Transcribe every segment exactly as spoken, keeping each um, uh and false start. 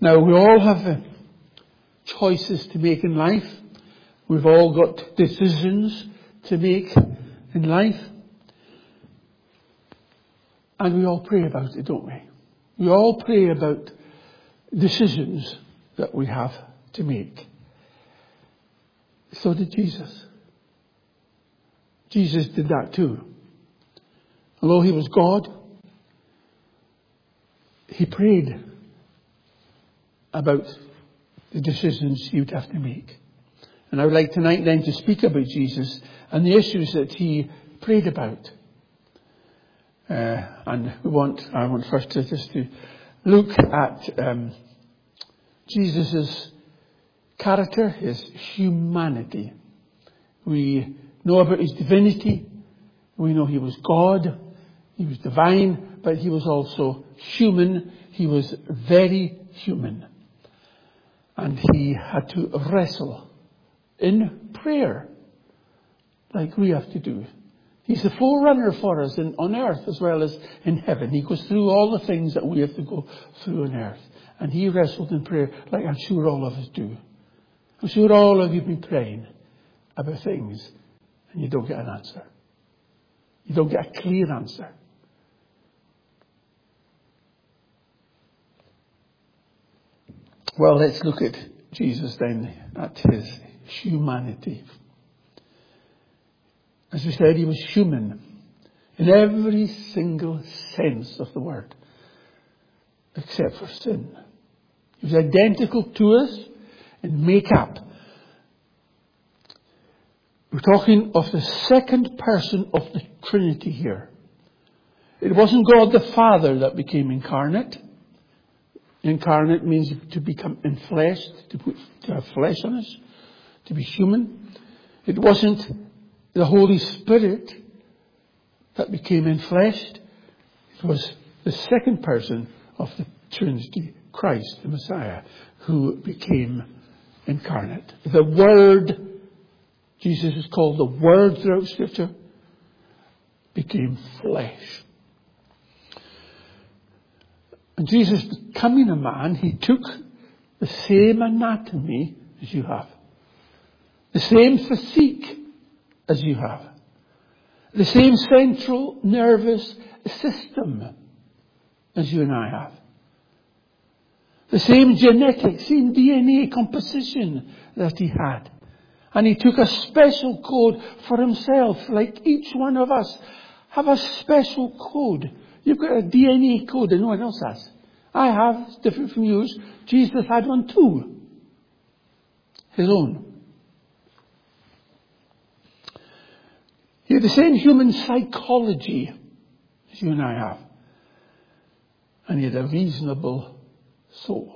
Now, we all have uh, choices to make in life. We've all got decisions to make in life. And we all pray about it, don't we? We all pray about decisions that we have to make. So did Jesus. Jesus did that too. Although he was God, he prayed about the decisions he would have to make. And I would like tonight then to speak about Jesus and the issues that he prayed about. Uh, and we want, I want first to just to look at um, Jesus' character, his humanity. We know about his divinity. We know he was God. He was divine, but he was also human. He was very human. And he had to wrestle in prayer like we have to do. He's the forerunner for us in, on earth as well as in heaven. He goes through all the things that we have to go through on earth. And he wrestled in prayer like I'm sure all of us do. I'm sure all of you have been praying about things and you don't get an answer. You don't get a clear answer. Well, let's look at Jesus then, at his humanity. As we said, he was human in every single sense of the word, except for sin. He was identical to us in make-up. We're talking of the second person of the Trinity here. It wasn't God the Father that became incarnate. Incarnate means to become enfleshed, to put to have flesh on us, to be human. It wasn't the Holy Spirit that became enfleshed. It was the second person of the Trinity, Christ, the Messiah, who became incarnate. The Word, Jesus is called the Word throughout Scripture, became flesh. And Jesus becoming a man, he took the same anatomy as you have. The same physique as you have. The same central nervous system as you and I have. The same genetic, same D N A composition that he had. And he took a special code for himself, like each one of us have a special code. You've got a D N A code that no one else has. I have. It's different from yours. Jesus had one too. His own. He had the same human psychology as you and I have. And he had a reasonable soul.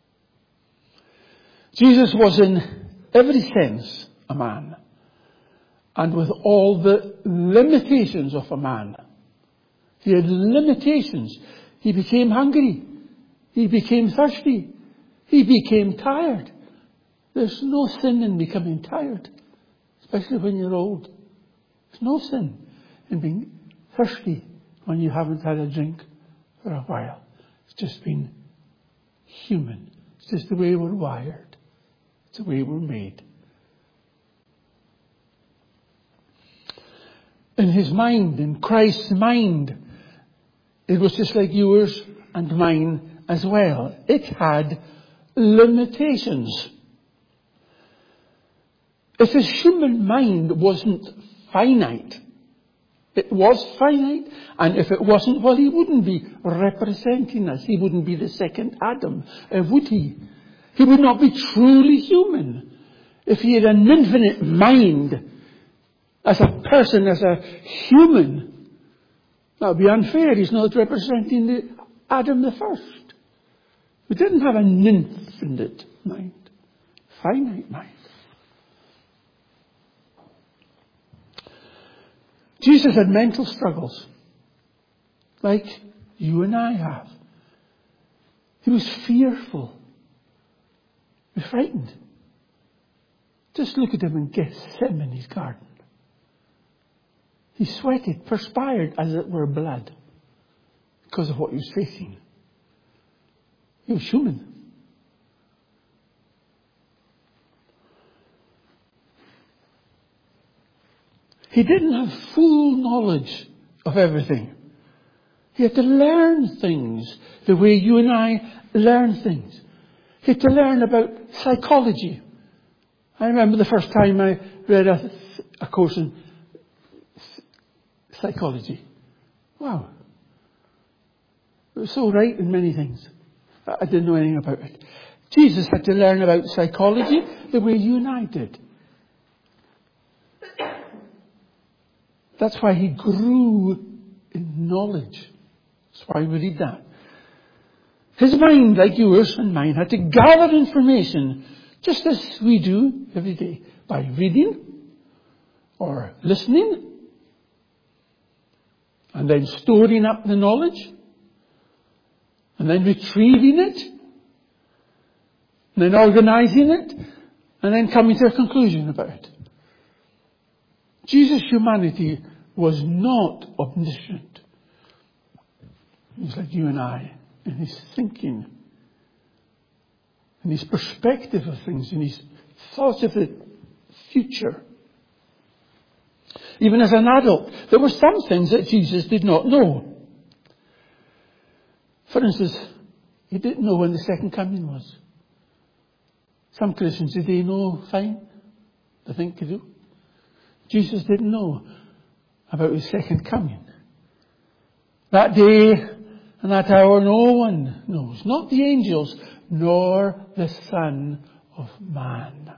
Jesus was in every sense a man. And with all the limitations of a man. He had limitations. He became hungry. He became thirsty. He became tired. There's no sin in becoming tired. Especially when you're old. There's no sin in being thirsty when you haven't had a drink for a while. It's just been human. It's just the way we're wired. It's the way we're made. In his mind, in Christ's mind, it was just like yours and mine as well. It had limitations. If his human mind wasn't finite, it was finite, and if it wasn't, well, he wouldn't be representing us. He wouldn't be the second Adam, uh, would he? He would not be truly human. If he had an infinite mind, as a person, as a human, that would be unfair. He's not representing the Adam the first. We didn't have an infinite mind, finite mind. Jesus had mental struggles, like you and I have. He was fearful. He was frightened. Just look at him in Gethsemane's garden. He sweated, perspired as it were blood because of what he was facing. He was human. He didn't have full knowledge of everything. He had to learn things the way you and I learn things. He had to learn about psychology. I remember the first time I read a, a course in psychology. Wow. It was so right in many things. I didn't know anything about it. Jesus had to learn about psychology the way you and I did. That's why he grew in knowledge. That's why we read that. His mind, like yours and mine, had to gather information just as we do every day by reading or listening and then storing up the knowledge and then retrieving it and then organizing it and then coming to a conclusion about it. Jesus' humanity was not omniscient. He's like you and I in his thinking, in his perspective of things, in his thoughts of the future. Even as an adult, there were some things that Jesus did not know. For instance, he didn't know when the second coming was. Some Christians, did they know fine? They think they do. Jesus didn't know about his second coming. That day and that hour no one knows. Not the angels, nor the Son of Man.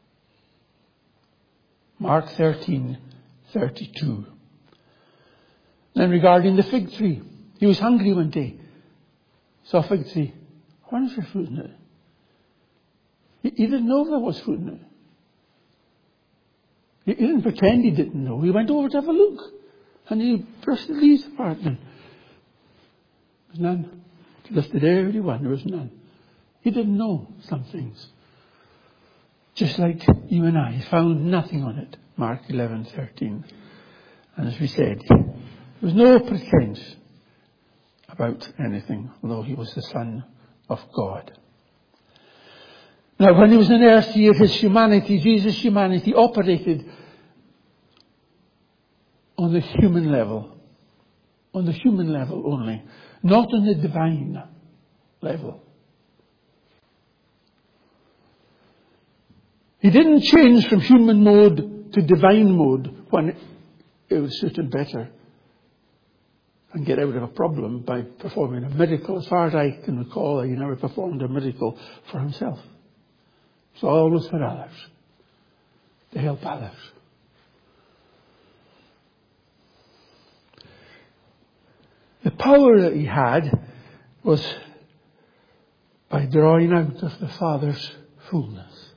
Mark thirteen thirty-two. Then regarding the fig tree. He was hungry one day. Saw a fig tree. I wonder if there's fruit in it. He, he didn't know there was fruit in it. He didn't pretend he didn't know. He went over to have a look. And he brushed the leaves apart. And there was none. He lifted every one. There was none. He didn't know some things. Just like you and I. He found nothing on it. Mark eleven thirteen. And as we said, there was no pretense about anything, although he was the Son of God. Now, when he was on earth here, his humanity, Jesus' humanity, operated on the human level. On the human level only. Not on the divine level. He didn't change from human mode to divine mode when it would suit him better and get out of a problem by performing a miracle. As far as I can recall, he never performed a miracle for himself. It's always for others, to help others. The power that he had was by drawing out of the Father's fullness.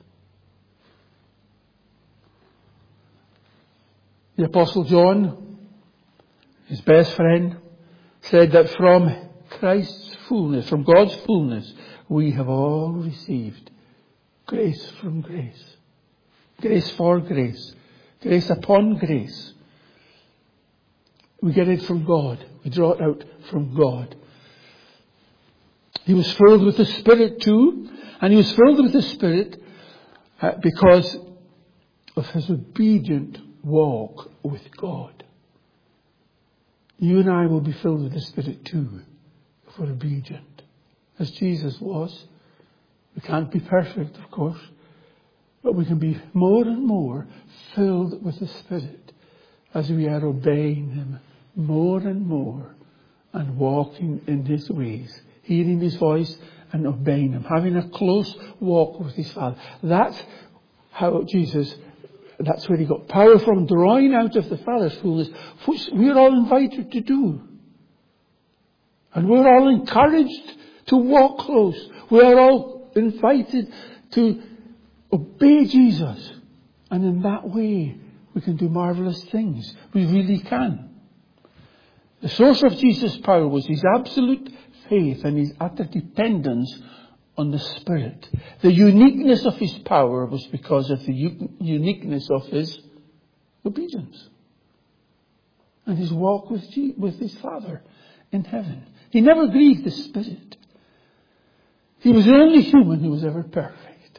The Apostle John, his best friend, said that from Christ's fullness, from God's fullness, we have all received grace from grace. Grace for grace. Grace upon grace. We get it from God. We draw it out from God. He was filled with the Spirit too. And he was filled with the Spirit uh, because of his obedient walk with God. You and I will be filled with the Spirit too if we're obedient. As Jesus was. We can't be perfect, of course, but we can be more and more filled with the Spirit as we are obeying him more and more and walking in his ways, hearing his voice and obeying him, having a close walk with his Father. That's how Jesus, that's where he got power from, drawing out of the Father's fullness, which we're all invited to do. And we're all encouraged to walk close. We are all invited to obey Jesus. And in that way, we can do marvelous things. We really can. The source of Jesus' power was his absolute faith and his utter dependence on the Spirit. The uniqueness of his power was because of the u- uniqueness of his obedience. And his walk with, G- with his Father in heaven. He never grieved the Spirit. He was the only human who was ever perfect.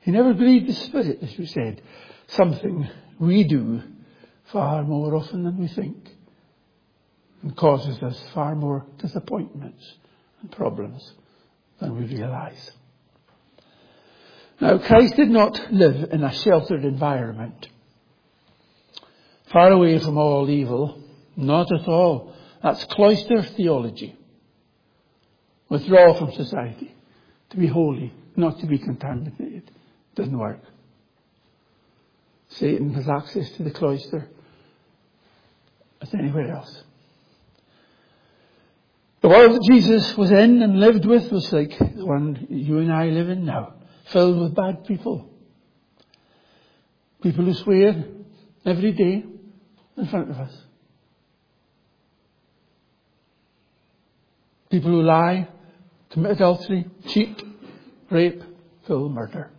He never grieved the Spirit, as we said. Something we do far more often than we think, and causes us far more disappointments and problems than we realize. Now, Christ did not live in a sheltered environment, far away from all evil. Not at all. That's cloister theology. Withdraw from society. To be holy, not to be contaminated. Doesn't work. Satan has access to the cloister as anywhere else. The world that Jesus was in and lived with was like the one you and I live in now. Filled with bad people. People who swear every day in front of us. People who lie, commit adultery, cheat, rape, kill, murder.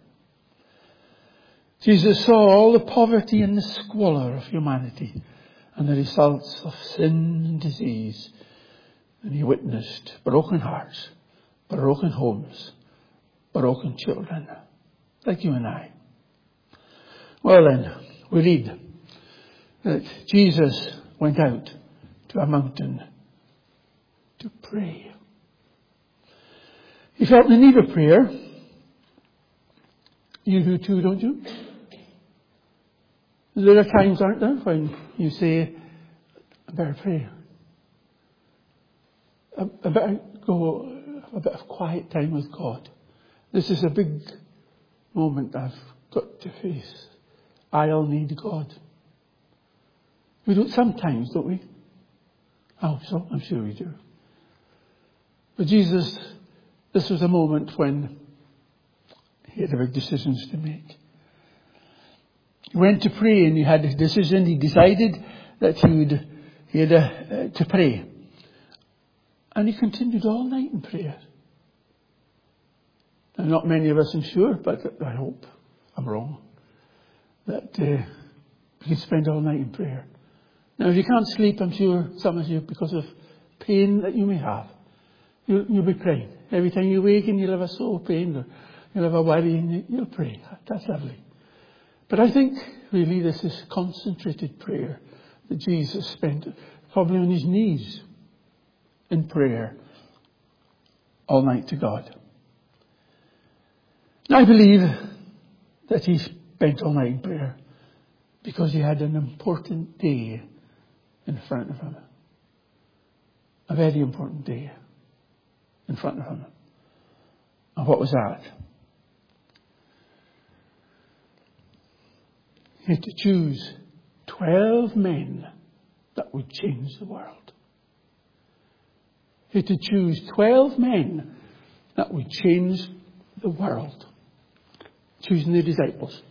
Jesus saw all the poverty and the squalor of humanity and the results of sin and disease. And he witnessed broken hearts, broken homes, broken children, like you and I. Well then, we read that Jesus went out to a mountain to pray. He felt the need of prayer. You do too, don't you? There are times, aren't there, when you say, I better pray. I, I better go have a bit of quiet time with God. This is a big moment I've got to face. I'll need God. We do it sometimes, don't we? I hope so. I'm sure we do. But Jesus, this was a moment when he had big decisions to make. He went to pray and he had a decision. He decided that he would, he had a, uh, to pray. And he continued all night in prayer. Now, not many of us, I'm sure, but I hope I'm wrong, that uh, we can spend all night in prayer. Now, if you can't sleep, I'm sure some of you, because of pain that you may have, you'll, you'll be praying. Every time you wake and you'll have a sore pain, or you'll have a worry, and you'll pray. That's lovely. But I think, really, this is concentrated prayer that Jesus spent probably on his knees in prayer all night to God. And I believe that he spent all night in prayer because he had an important day in front of him. A very important day in front of him. And what was that? He had to choose twelve men that would change the world. He had to choose twelve men that would change the world. Choosing the disciples.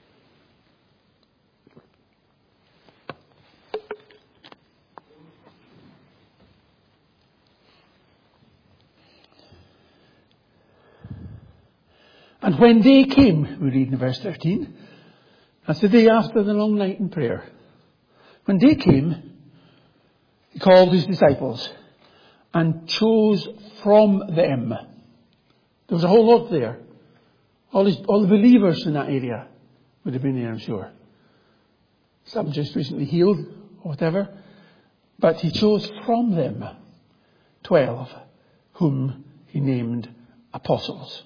And when day came, we read in verse thirteen, that's the day after the long night in prayer. When day came, he called his disciples and chose from them. There was a whole lot there. All, his, all the believers in that area would have been there, I'm sure. Some just recently healed or whatever. But he chose from them twelve, whom he named apostles.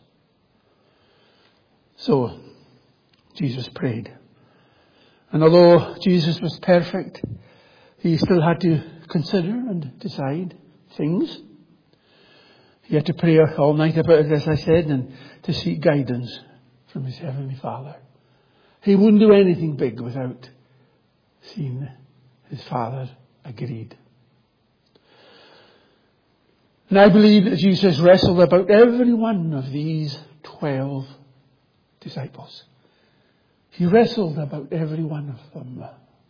So, Jesus prayed. And although Jesus was perfect, he still had to consider and decide things. He had to pray all night about it, as I said, and to seek guidance from his Heavenly Father. He wouldn't do anything big without seeing his Father agreed. And I believe that Jesus wrestled about every one of these twelve disciples. He wrestled about every one of them.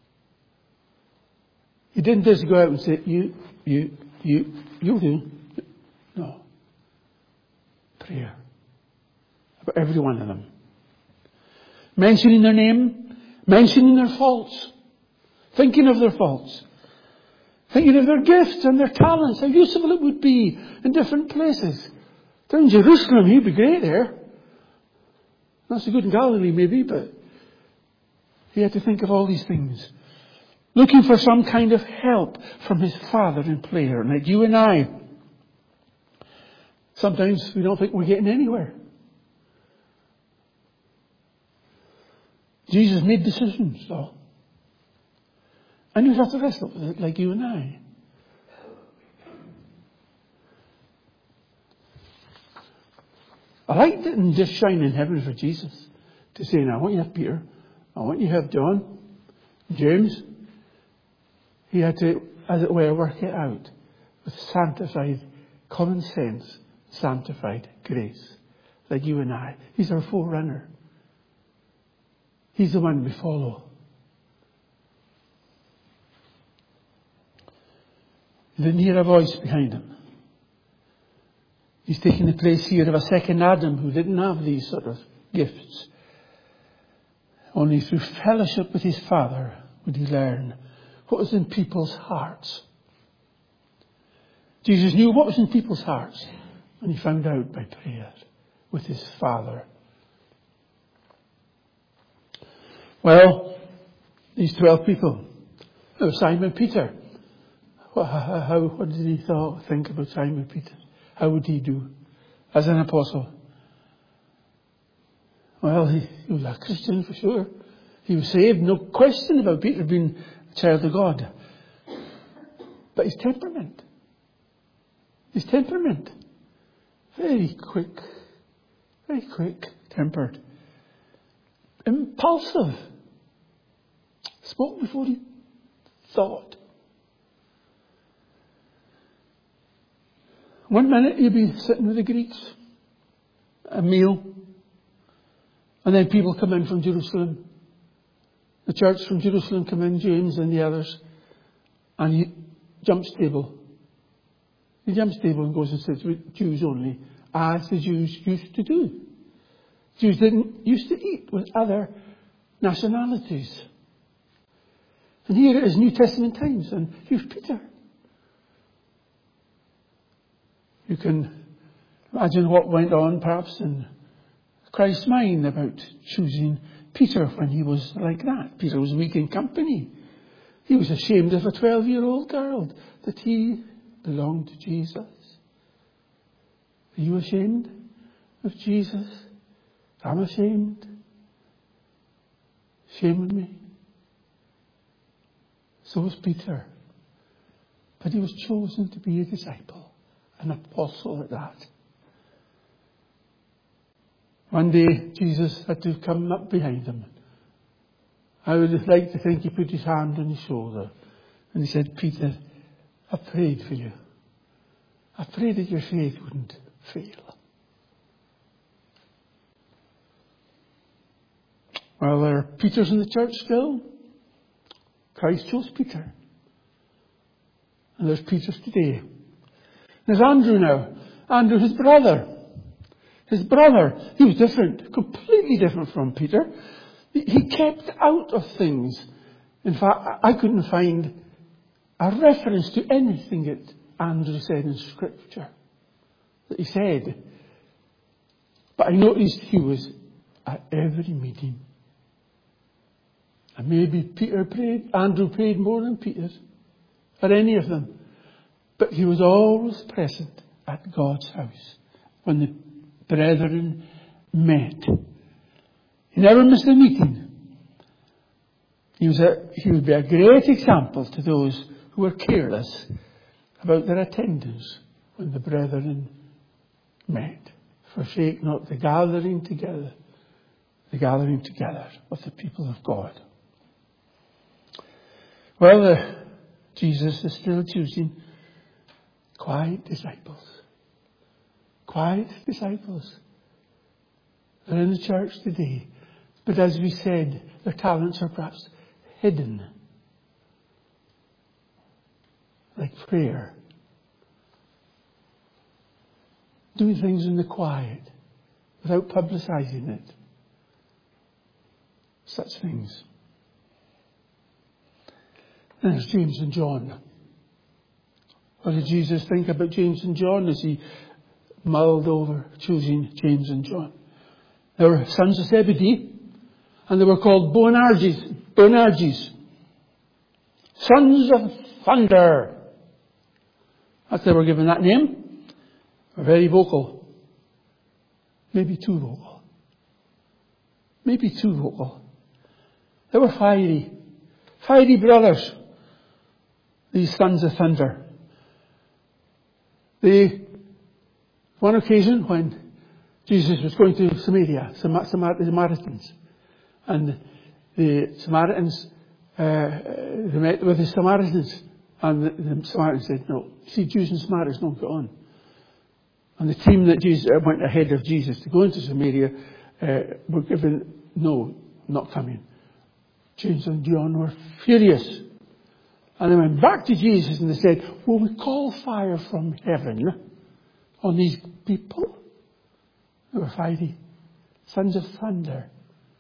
He didn't just go out and say, you, you, you, you do. No. Prayer. About every one of them. Mentioning their name. Mentioning their faults. Thinking of their faults. Thinking of their gifts and their talents. How useful it would be in different places. Down in Jerusalem, he'd be great there. Not so good in Galilee maybe, but he had to think of all these things. Looking for some kind of help from his Father in prayer. Like you and I, sometimes we don't think we're getting anywhere. Jesus made decisions, though. And you have to wrestle with it like you and I. I like didn't just shine in heaven for Jesus to say, now I want you to have Peter, I want you to have John, James. He had to, as it were, work it out with sanctified common sense, sanctified grace, like you and I. He's our forerunner. He's the one we follow. He didn't hear a voice behind him. He's taking the place here of a second Adam who didn't have these sort of gifts. Only through fellowship with his Father would he learn what was in people's hearts. Jesus knew what was in people's hearts, and he found out by prayer with his Father. Well, these twelve people. Oh, Simon Peter. What, how, how, what did he thought, think about Simon Peter? How would he do as an apostle? Well, he, he was a Christian for sure. He was saved, no question about Peter being a child of God. But his temperament, his temperament, very quick, very quick tempered, impulsive, spoke before he thought. One minute he'd be sitting with the Greeks, a meal, and then people come in from Jerusalem. The church from Jerusalem come in, James and the others, and he jumps table. He jumps table and goes and sits with Jews only, as the Jews used to do. Jews didn't used to eat with other nationalities. And here it is New Testament times, and here's Peter. You can imagine what went on perhaps in Christ's mind about choosing Peter when he was like that. Peter was weak in company. He was ashamed of a twelve-year-old girl that he belonged to Jesus. Are you ashamed of Jesus? I'm ashamed. Shame on me. So was Peter. But he was chosen to be a disciple. An apostle at that. One day Jesus had to come up behind him. I would have liked to think he put his hand on his shoulder and he said, Peter, I prayed for you. I prayed that your faith wouldn't fail. Well, there are Peters in the church still. Christ chose Peter. And there's Peters today. There's Andrew now. Andrew, his brother. His brother. He was different. Completely different from Peter. He kept out of things. In fact, I couldn't find a reference to anything that Andrew said in Scripture. That he said. But I noticed he was at every meeting. And maybe Peter prayed, Andrew prayed more than Peter. Or any of them. But he was always present at God's house when the brethren met. He never missed a meeting. He was a, he would be a great example to those who were careless about their attendance when the brethren met. Forsake not the gathering together, the gathering together of the people of God. Well, uh, Jesus is still choosing quiet disciples. Quiet disciples. They're in the church today. But as we said, their talents are perhaps hidden. Like prayer. Doing things in the quiet without publicizing it. Such things. And there's James and John. What did Jesus think about James and John as he mulled over choosing James and John? They were sons of Zebedee, and they were called Boanerges. Boanerges. Sons of thunder. As they were given that name, they were very vocal. Maybe too vocal. Maybe too vocal. They were fiery. Fiery brothers. These sons of thunder. They, one occasion when Jesus was going to Samaria, Samar- Samar- the Samaritans, and the Samaritans, uh, they met with the Samaritans, and the, the Samaritans said, no, see, Jews and Samaritans don't get on. And the team that Jesus uh, went ahead of Jesus to go into Samaria uh, were given, no, not coming. James and John were furious. And they went back to Jesus and they said, will we call fire from heaven on these people? They were fiery. Sons of thunder.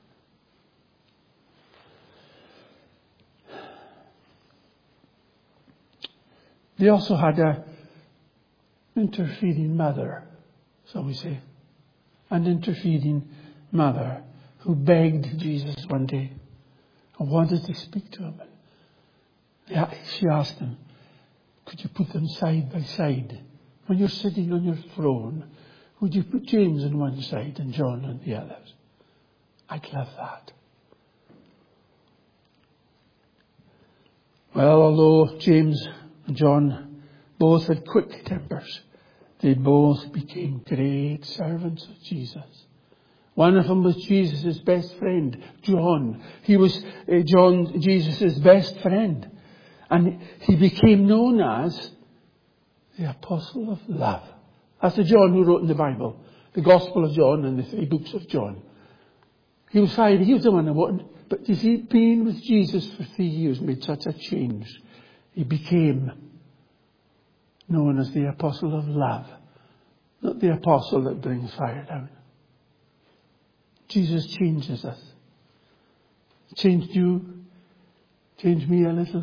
They also had a interfering mother, so we say. An interfering mother who begged Jesus one day and wanted to speak to him. Yeah, she asked him, could you put them side by side? When you're sitting on your throne, would you put James on one side and John on the other? I'd love that. Well, although James and John both had quick tempers, they both became great servants of Jesus. One of them was Jesus' best friend, John. He was uh, John, Jesus' best friend. And he became known as the Apostle of Love. That's the John who wrote in the Bible, the Gospel of John and the three books of John. He was fiery. He was the one who wanted. But you see, being with Jesus for three years made such a change. He became known as the Apostle of Love, not the apostle that brings fire down. Jesus changes us. Changed you, changed me a little.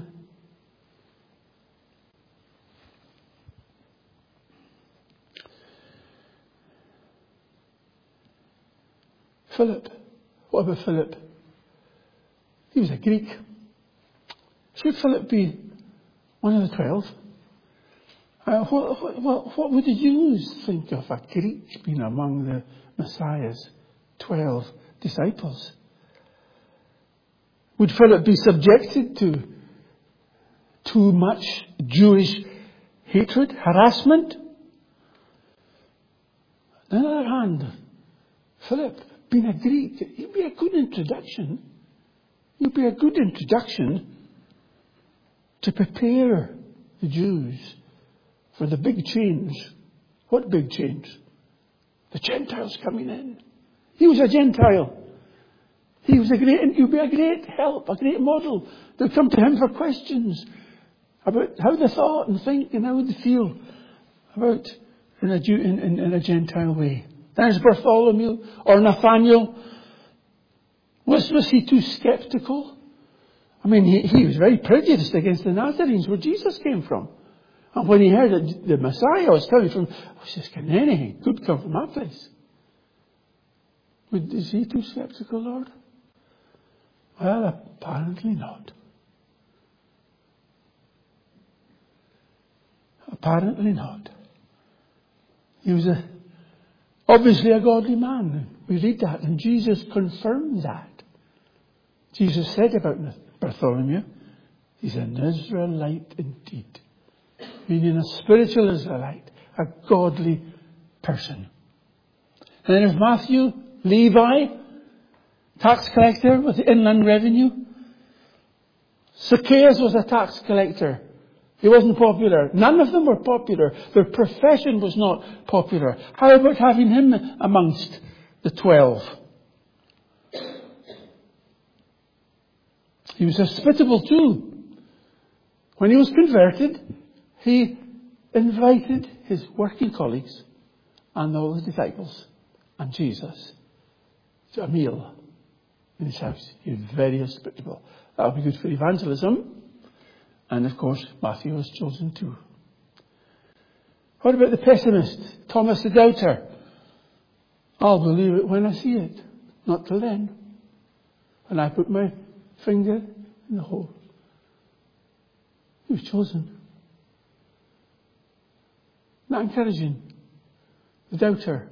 Philip. What about Philip? He was a Greek. Should Philip be one of the twelve? Uh, what, what, what would the Jews think of a Greek being among the Messiah's twelve disciples? Would Philip be subjected to too much Jewish hatred, harassment? On the other hand, Philip, being a Greek, he'd be a good introduction. He'd be a good introduction to prepare the Jews for the big change. What big change? The Gentiles coming in. He was a Gentile. He was a great, he would be a great help, a great model. They'd come to him for questions about how they thought and think and how they feel about in a, Jew, in, in, in a Gentile way. There's Bartholomew or Nathaniel. Was, was he too skeptical? I mean, he, he was very prejudiced against the Nazarenes, where Jesus came from. And when he heard that the Messiah was coming from, oh, he says, can anything good come from that place? Is he too skeptical, Lord? Well, apparently not. Apparently not. He was a, obviously a godly man. We read that, and Jesus confirmed that. Jesus said about Bartholomew, he's an Israelite indeed. Meaning a spiritual Israelite, a godly person. And then there's Matthew, Levi, tax collector with the inland revenue. Zacchaeus was a tax collector. He wasn't popular. None of them were popular. Their profession was not popular. How about having him amongst the twelve? He was hospitable too. When he was converted, he invited his working colleagues and all his disciples and Jesus to a meal in his house. He was very hospitable. That would be good for evangelism. And of course, Matthew was chosen too. What about the pessimist, Thomas the doubter? I'll believe it when I see it. Not till then. When I put my finger in the hole. He was chosen. Not encouraging. The doubter.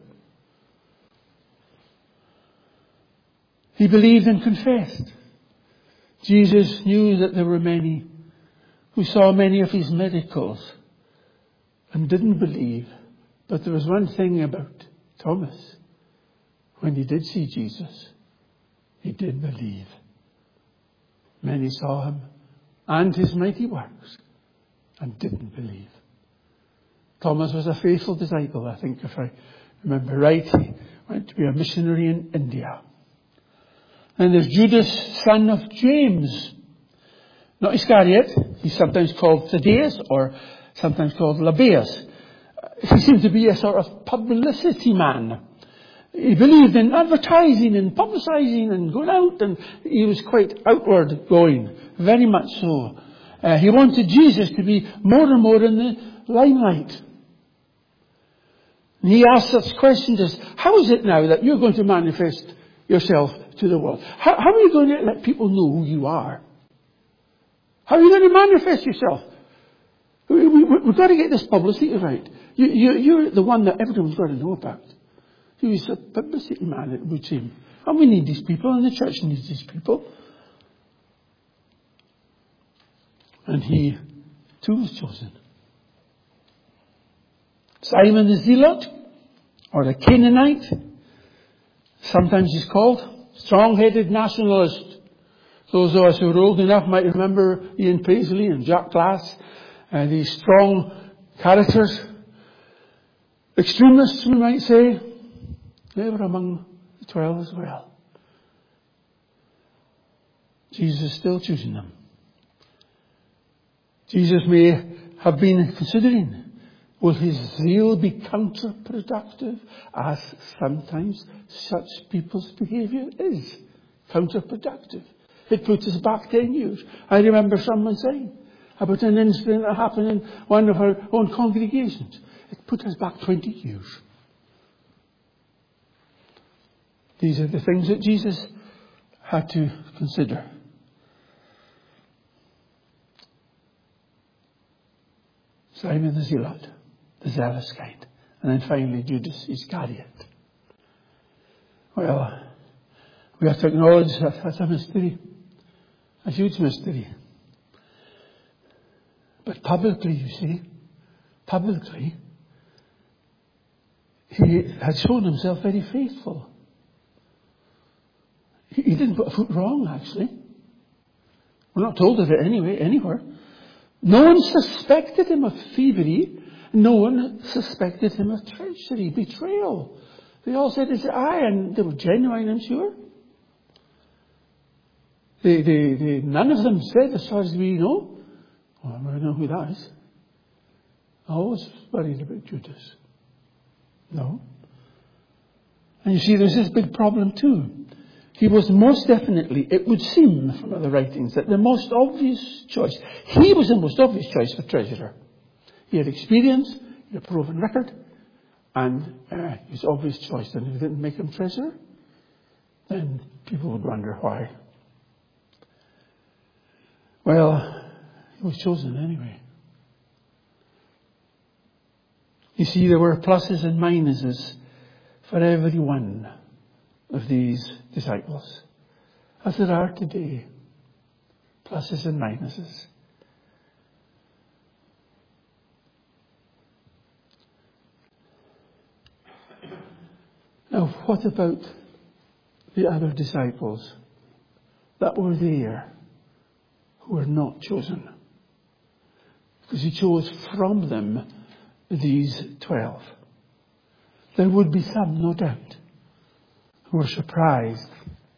He believed and confessed. Jesus knew that there were many who saw many of his miracles and didn't believe. But there was one thing about Thomas. When he did see Jesus, he did believe. Many saw him and his mighty works and didn't believe. Thomas was a faithful disciple, I think, if I remember right. He went to be a missionary in India. And there's Judas, son of James. Not Iscariot. He's sometimes called Thaddeus or sometimes called Lebbaeus. He seemed to be a sort of publicity man. He believed in advertising and publicising and going out, and he was quite outward going, very much so. Uh, he wanted Jesus to be more and more in the limelight. And he asked such questions as, how is it now that you're going to manifest yourself to the world? How, how are you going to let people know who you are? How are you going to manifest yourself? We, we, we've got to get this publicity right. You, you, you're the one that everyone's got to know about. He was a publicity man, it would seem. And we need these people, and the church needs these people. And he, too, was chosen. Simon the Zealot, or the Canaanite, sometimes he's called, strong-headed nationalist. Those of us who are old enough might remember Ian Paisley and Jack Glass, and these strong characters. Extremists, we might say. They were among the twelve as well. Jesus is still choosing them. Jesus may have been considering, will his zeal be counterproductive, as sometimes such people's behaviour is counterproductive. It puts us back ten years. I remember someone saying about an incident that happened in one of our own congregations. It put us back twenty years. These are the things that Jesus had to consider. Simon the Zealot, the zealous kind. And then finally Judas Iscariot. Well, we have to acknowledge that that's a mystery. A huge mystery. But publicly, you see, publicly, he had shown himself very faithful. He didn't put a foot wrong, actually. We're not told of it anyway, anywhere. No one suspected him of thievery. No one suspected him of treachery, betrayal. They all said, is it I? And they were genuine, I'm sure. They, they, they, none of them said, as far as we know, well, I don't know who that is. I was worried about Judas. No. And you see, there's this big problem too. He was most definitely, it would seem from other writings, that the most obvious choice. He was the most obvious choice for treasurer. He had experience, he had a proven record, and uh, his obvious choice. And if they didn't make him treasurer, then people would wonder why. Well, he was chosen anyway. You see, there were pluses and minuses for every one of these disciples, as there are today. Pluses and minuses. Now, what about the other disciples that were there who were not chosen? Because he chose from them these twelve. There would be some, no doubt, who were surprised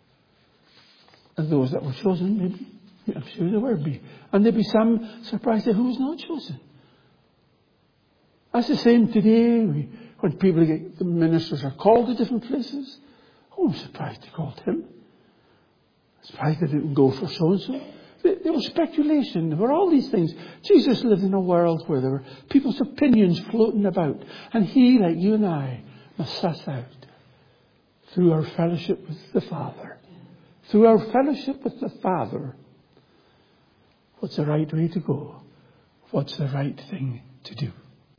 at those that were chosen. Maybe, I'm sure there would be. And there'd be some surprised at who was not chosen. That's the same today. We, when people get, the ministers are called to different places. Oh, I'm surprised they called him. Surprised they didn't go for so-and-so. There was speculation. There were all these things. Jesus lived in a world where there were people's opinions floating about. And he, like you and I, must suss out through our fellowship with the Father. Through our fellowship with the Father, what's the right way to go? What's the right thing to do?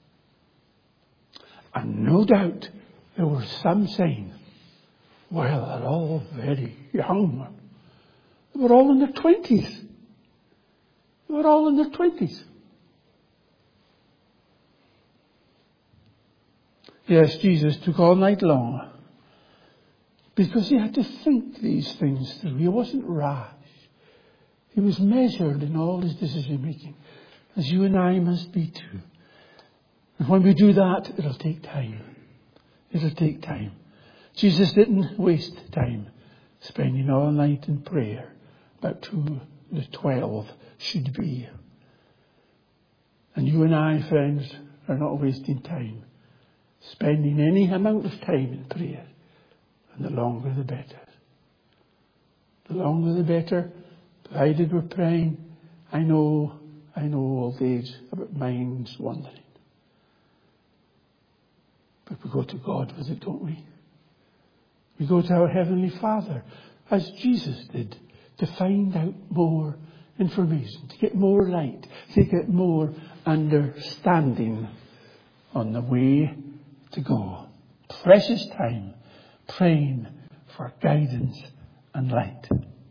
And no doubt there were some saying, well, they're all very young. They were all in their twenties. They were all in their twenties. Yes, Jesus took all night long because he had to think these things through. He wasn't rash. He was measured in all his decision making, as you and I must be too. And when we do that, it'll take time. It'll take time. Jesus didn't waste time spending all night in prayer about who the twelve should be. And you and I, friends, are not wasting time spending any amount of time in prayer. And the longer the better. The longer the better, provided we're praying. I know, I know old age about minds wandering. But we go to God with it, don't we? We go to our Heavenly Father, as Jesus did, to find out more information, to get more light, to get more understanding on the way to go. Precious time praying for guidance and light.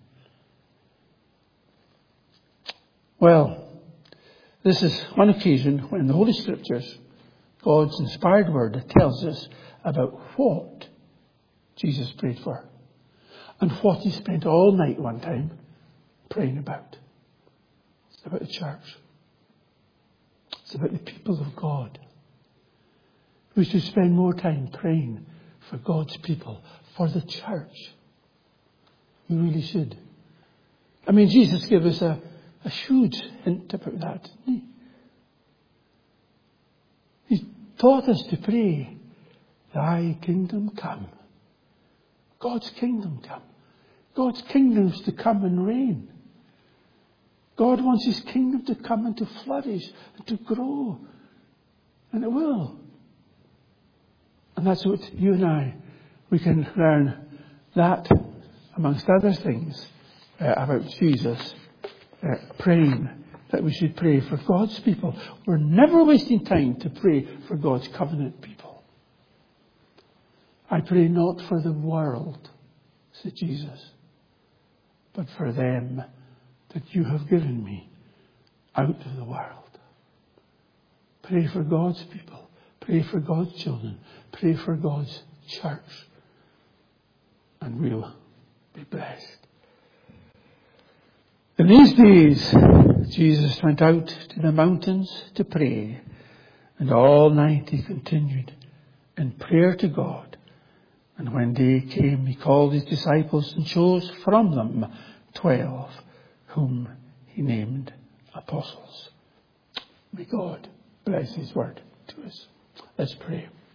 Well, this is one occasion when the Holy Scriptures, God's inspired word, tells us about what Jesus prayed for and what he spent all night one time praying about. It's about the church. It's about the people of God. We should spend more time praying for God's people, for the church. We really should. I mean, Jesus gave us a, a huge hint about that, didn't he? He taught us to pray, thy kingdom come. God's kingdom come. God's kingdom is to come and reign. God wants his kingdom to come and to flourish and to grow. And it will. And that's what you and I, we can learn that, amongst other things, uh, about Jesus uh, praying that we should pray for God's people. We're never wasting time to pray for God's covenant people. I pray not for the world, said Jesus, but for them that you have given me out of the world. Pray for God's people. Pray for God's children. Pray for God's church. And we'll be blessed. In these days, Jesus went out to the mountains to pray. And all night he continued in prayer to God. And when day came, he called his disciples and chose from them twelve, whom he named apostles. May God bless his word to us. Let's pray.